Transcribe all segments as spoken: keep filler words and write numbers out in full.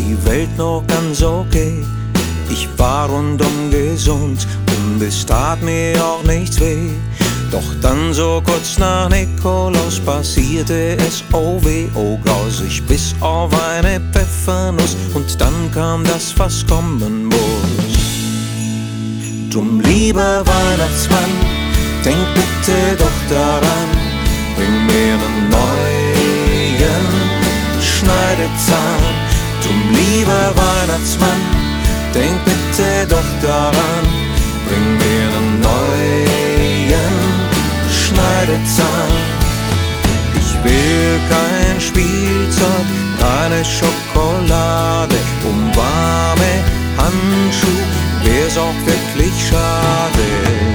die Welt noch ganz okay. Ich war rundum gesund und es tat mir auch nichts weh. Doch dann so kurz nach Nikolaus passierte es, oh weh, oh graus. Ich biss auf eine Pfeffernuss und dann kam das, was kommen muss. Drum, lieber Weihnachtsmann, denk bitte doch daran, bring mir einen neuen Schneidezahn. Drum, lieber Weihnachtsmann, denk bitte doch daran, bring mir einen neuen Schneidezahn. Ich will kein Spielzeug, keine Schokolade, um warme Handschuhe wär's auch wirklich schade.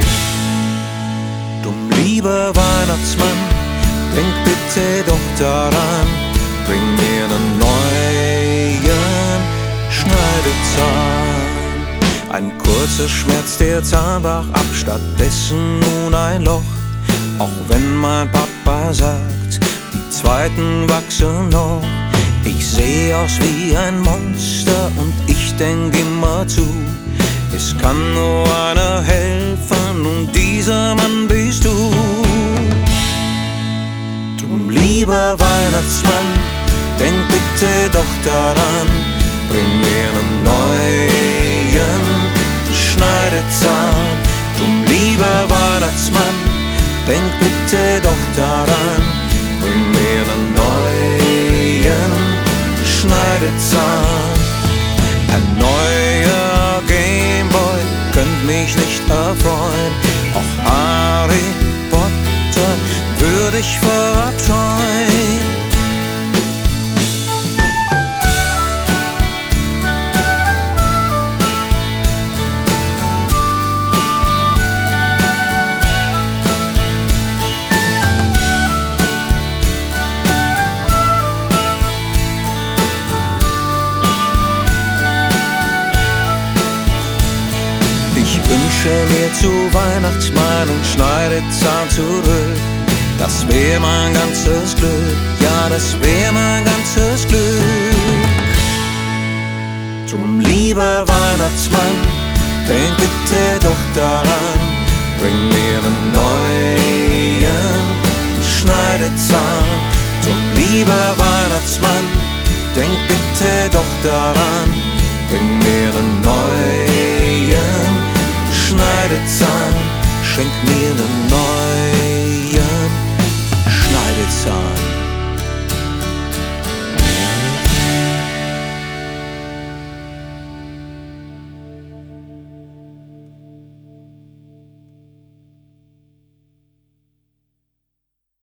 Drum, lieber Weihnachtsmann, denk bitte doch daran, bring mir einen neuen Schneidezahn. Ein kurzer Schmerz, der Zahn brach ab, stattdessen nun ein Loch. Auch wenn mein Papa sagt, die zweiten wachsen noch. Ich seh aus wie ein Monster und ich denk immer zu, es kann nur einer helfen und dieser Mann bist du. Drum, lieber Weihnachtsmann, denk bitte doch daran, bring mir einen neuen Schneidezahn. Drum, lieber Weihnachtsmann, denk bitte doch daran, bring mir einen neuen Schneidezahn. Ein neuer Gameboy könnt mich nicht erfreuen, auch Harry Potter würde ich verabscheuen. Ich wünsche mir zu Weihnachtsmann einen Schneidezahn zurück. Das wär mein ganzes Glück, ja, das wär mein ganzes Glück. Drum, lieber Weihnachtsmann, denk bitte doch daran, bring mir einen neuen Schneidezahn. Drum, lieber Weihnachtsmann, denk bitte doch daran, bring mir einen neuen Schneidezahn, schenk mir einen neuen